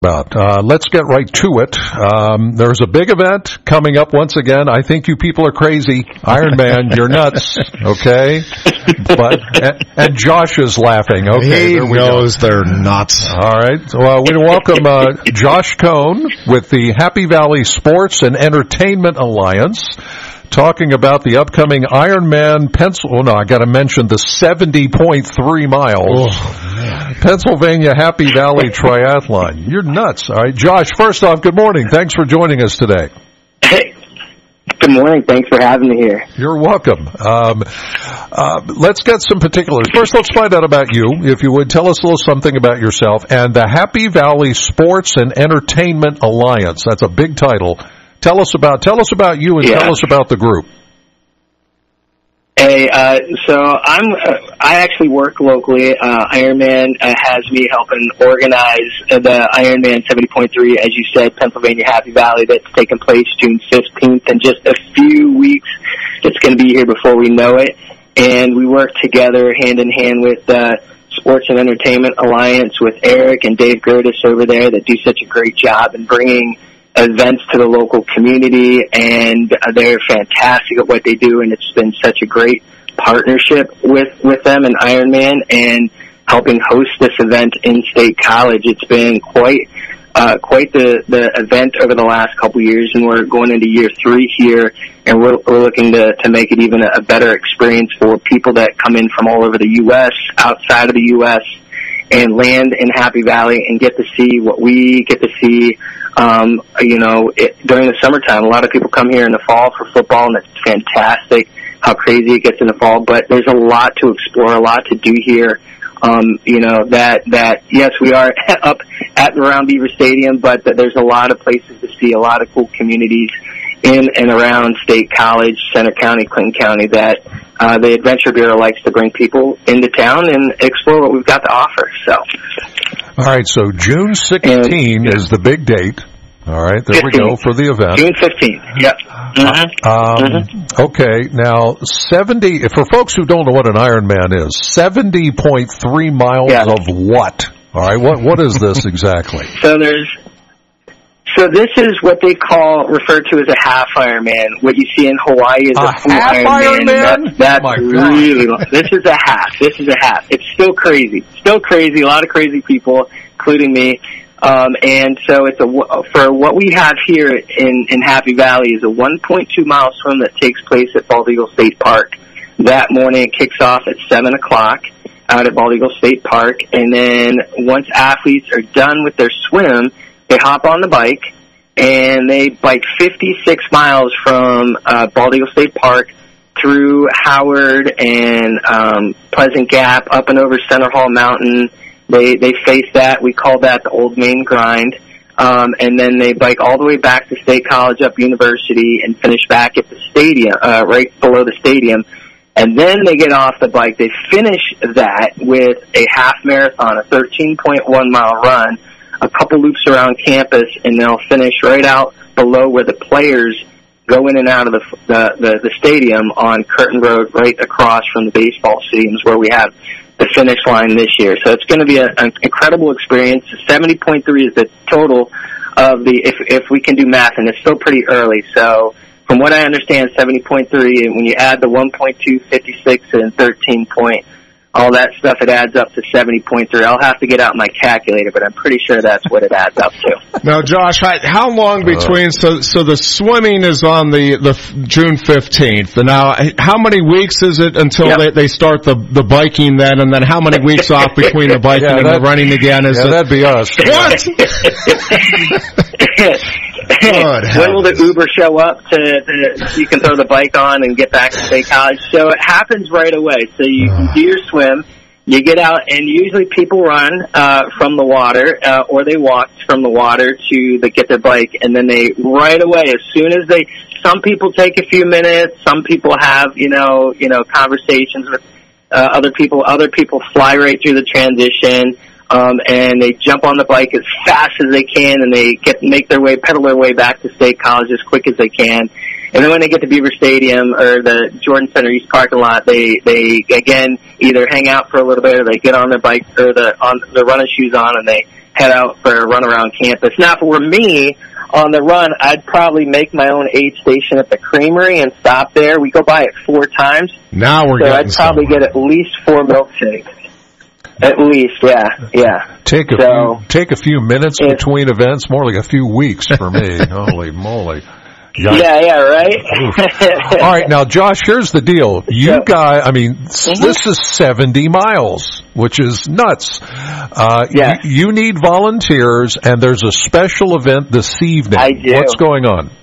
Let's get right to it. There's a big event coming up once again. I think you people are crazy. Ironman, you're nuts. Okay? And Josh is laughing. Okay, he knows they're nuts. All right. Well, we welcome Josh Cohn with the Happy Valley Sports and Entertainment Alliance, talking about the upcoming Ironman I got to mention the 70.3 miles. Pennsylvania Happy Valley Triathlon. You're nuts. All right, Josh, first off, good morning. Thanks for joining us today. Hey. Good morning. Thanks for having me here. You're welcome. Let's get some particulars. First, let's find out about you. If you would, tell us a little something about yourself and the Happy Valley Sports and Entertainment Alliance. That's a big title. Tell us about you and tell us about the group. Hey, so I actually work locally. Ironman has me helping organize the Ironman 70.3, as you said, Pennsylvania Happy Valley, that's taking place June 15th. In just a few weeks, it's going to be here before we know it. And we work together hand in hand with Sports and Entertainment Alliance with Eric and Dave Gertis over there that do such a great job in bringing events to the local community, and they're fantastic at what they do, and it's been such a great partnership with them and Ironman and helping host this event in State College. It's been quite the event over the last couple years, and we're going into year 3 here, and we're looking to make it even a better experience for people that come in from all over the U.S., outside of the U.S., and land in Happy Valley and get to see what we get to see. During the summertime, a lot of people come here in the fall for football, and it's fantastic how crazy it gets in the fall. But there's a lot to explore, a lot to do here. Yes, we are up at the Round Beaver Stadium, but there's a lot of places to see, a lot of cool communities in and around State College, Center County, Clinton County, that the Adventure Bureau likes to bring people into town and explore what we've got to offer. So, all right, so June 16 is the big date. All right, there 15. We go for the event. June 15th, yep. Okay, now 70, for folks who don't know what an Ironman is, 70.3 miles of what? All right, what is this exactly? So this is what they refer to as a half Ironman. What you see in Hawaii is a full Ironman. That's really long. This is a half. It's still crazy. A lot of crazy people, including me. And so for what we have here in Happy Valley is a 1.2 mile swim that takes place at Bald Eagle State Park. That morning it kicks off at 7 o'clock out at Bald Eagle State Park. And then once athletes are done with their swim, they hop on the bike and they bike 56 miles from Bald Eagle State Park through Howard and Pleasant Gap up and over Center Hall Mountain. They face that. We call that the Old Main Grind. And then they bike all the way back to State College up University and finish back at the stadium, right below the stadium. And then they get off the bike. They finish that with a half marathon, a 13.1 mile run, a couple loops around campus, and they'll finish right out below where the players go in and out of the stadium on Curtin Road, right across from the baseball stadiums where we have the finish line this year. So it's going to be an incredible experience. 70.3 is the total of if we can do math, and it's still pretty early. So from what I understand, 70.3, and when you add the 1.2, 56, and 13 point, all that stuff, it adds up to 70.3. I'll have to get out my calculator, but I'm pretty sure that's what it adds up to. Now, Josh, how long between, so the swimming is on the June 15th. And now, how many weeks is it until they start the biking then, and then how many weeks off between the biking and the running again? That'd be us. What? When will the Uber show up so you can throw the bike on and get back to State College? So it happens right away. So you do your swim, you get out, and usually people run from the water or they walk from the water to get their bike, and then they right away, as soon as some people take a few minutes, some people have conversations with other people. Other people fly right through the transition. And they jump on the bike as fast as they can, and they pedal their way back to State College as quick as they can. And then when they get to Beaver Stadium or the Jordan Center East parking lot, they again either hang out for a little bit or they get on their bike or the running shoes on, and they head out for a run around campus. Now, if it were me on the run, I'd probably make my own aid station at the Creamery and stop there. We go by it 4 times. Now we're getting I'd probably get at least 4 milkshakes. At least, yeah. Take a few minutes between events, more like a few weeks for me. Holy moly. Yeah, right? All right, now, Josh, here's the deal. You guys, this is 70 miles, which is nuts. You need volunteers, and there's a special event this evening. I do. What's going on?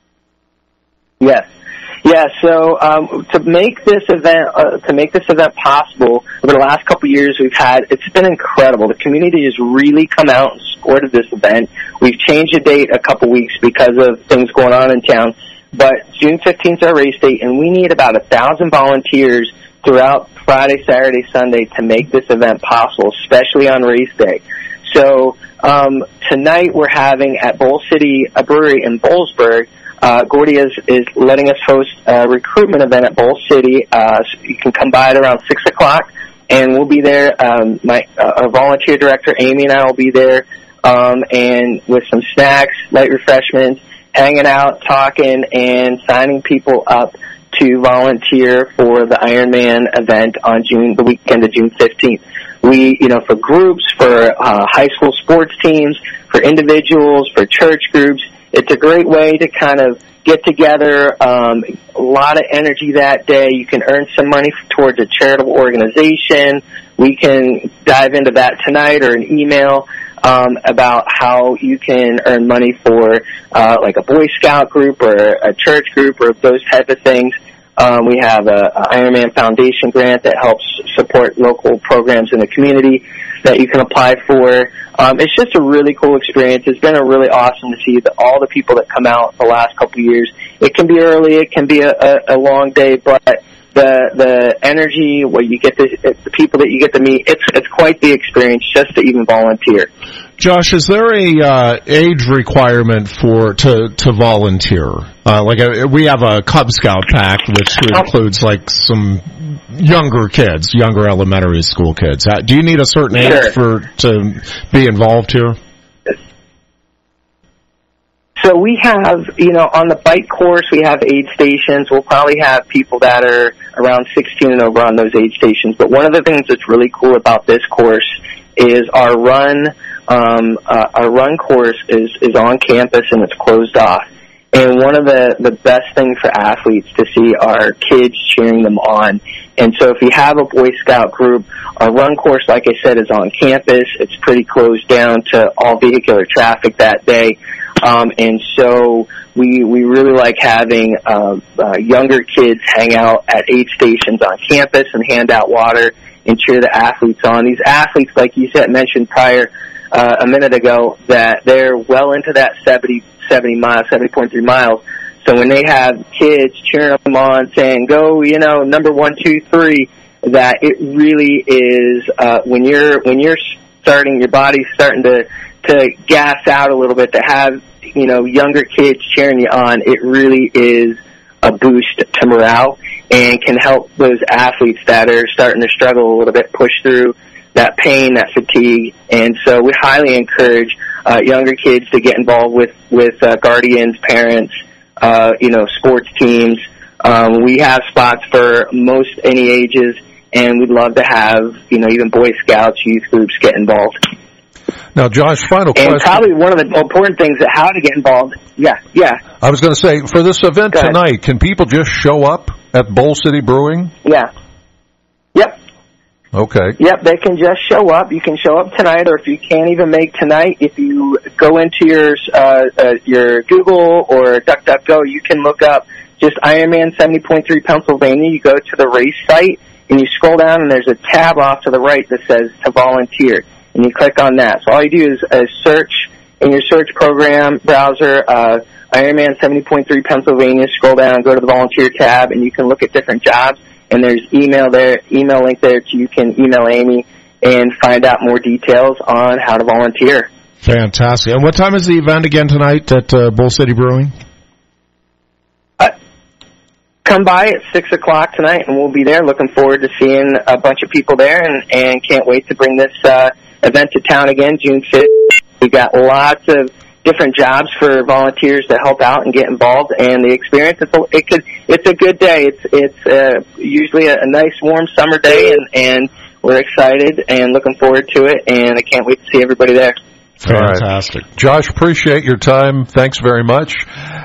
Yes. Yeah, so to make this event possible, over the last couple of years it's been incredible. The community has really come out and supported this event. We've changed the date a couple weeks because of things going on in town, but June 15th is our race date, and we need about 1,000 volunteers throughout Friday, Saturday, Sunday to make this event possible, especially on race day. So tonight we're having at Bowl City Brewery in Boalsburg, Gordy is letting us host a recruitment event at Bowl City. So you can come by at around 6 o'clock, and we'll be there. Our volunteer director, Amy, and I will be there, and with some snacks, light refreshments, hanging out, talking, and signing people up to volunteer for the Ironman event on the weekend of June 15th. We, for groups, for high school sports teams, for individuals, for church groups, it's a great way to kind of get together, a lot of energy that day. You can earn some money towards a charitable organization. We can dive into that tonight, or an email about how you can earn money for like a Boy Scout group or a church group or those type of things. We have a Ironman Foundation grant that helps support local programs in the community that you can apply for. It's just a really cool experience. It's been really awesome to see all the people that come out the last couple of years. It can be early, it can be a long day, but the energy, where you get the people that you get to meet, it's quite the experience just to even volunteer. Josh, is there a age requirement to volunteer? We have a Cub Scout pack, which includes like some younger kids, younger elementary school kids. Do you need a certain age to be involved here? So we have, on the bike course, we have aid stations. We'll probably have people that are around 16 and over on those aid stations. But one of the things that's really cool about this course is our run course is on campus and it's closed off. And one of the best things for athletes to see are kids cheering them on. And so if you have a Boy Scout group, our run course, like I said, is on campus. It's pretty closed down to all vehicular traffic that day. And so we really like having younger kids hang out at aid stations on campus and hand out water and cheer the athletes on. These athletes, like you mentioned prior a minute ago, that they're well into that 70.3 miles. So when they have kids cheering them on, saying, go, number 1, 2, 3, that it really is, when you're starting, your body's starting to gas out a little bit, to have, younger kids cheering you on, it really is a boost to morale and can help those athletes that are starting to struggle a little bit push through that pain, that fatigue. And so we highly encourage younger kids to get involved with guardians, parents, sports teams. We have spots for most any ages, and we'd love to have, even Boy Scouts, youth groups get involved. Now, Josh, final question. And probably one of the important things that how to get involved. Yeah. I was going to say, for this event tonight, can people just show up at Bowl City Brewing? Yeah. Yep. Okay. Yep, they can just show up. You can show up tonight, or if you can't even make tonight, if you go into your Google or DuckDuckGo, you can look up just Ironman 70.3 Pennsylvania. You go to the race site, and you scroll down, and there's a tab off to the right that says to volunteer, and you click on that. So all you do is search in your search program browser, Ironman 70.3 Pennsylvania, scroll down, go to the volunteer tab, and you can look at different jobs. And there's email link there, so you can email Amy and find out more details on how to volunteer. Fantastic. And what time is the event again tonight at Bowl City Brewing? Come by at 6 o'clock tonight, and we'll be there. Looking forward to seeing a bunch of people there, and can't wait to bring this event to town again, June 5th. We've got lots of different jobs for volunteers to help out and get involved, and the experience, it's a good day. It's usually a nice warm summer day, and we're excited and looking forward to it, and I can't wait to see everybody there. Fantastic. Right. Josh, appreciate your time. Thanks very much.